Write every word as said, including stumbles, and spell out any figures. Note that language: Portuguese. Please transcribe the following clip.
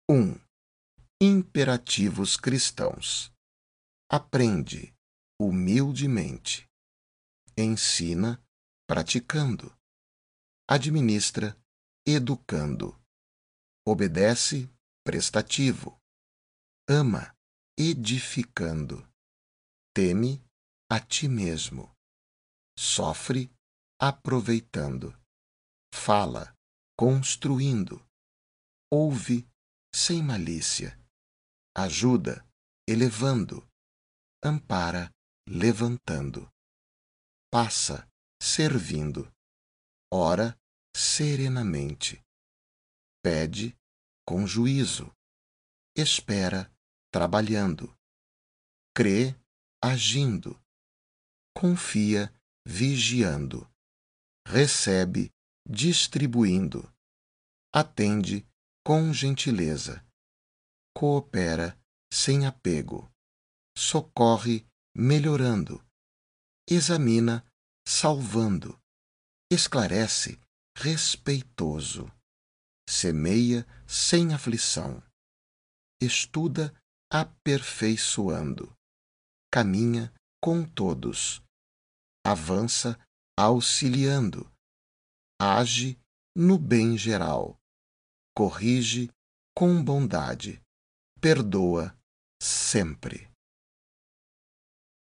um. Imperativos cristãos. Aprende humildemente. Ensina praticando. Administra educando. Obedece prestativo. Ama edificando. Teme a ti mesmo. Sofre aproveitando. Fala construindo. Ouve sem malícia. Ajuda elevando. Ampara levantando. Passa servindo. Ora serenamente. Pede com juízo. Espera trabalhando. Crê agindo. Confia vigiando. Recebe distribuindo. Atende com gentileza. Coopera sem apego. Socorre melhorando. Examina salvando. Esclarece respeitoso. Semeia sem aflição. Estuda aperfeiçoando. Caminha com todos. Avança auxiliando. Age no bem geral. Corrige com bondade. Perdoa sempre.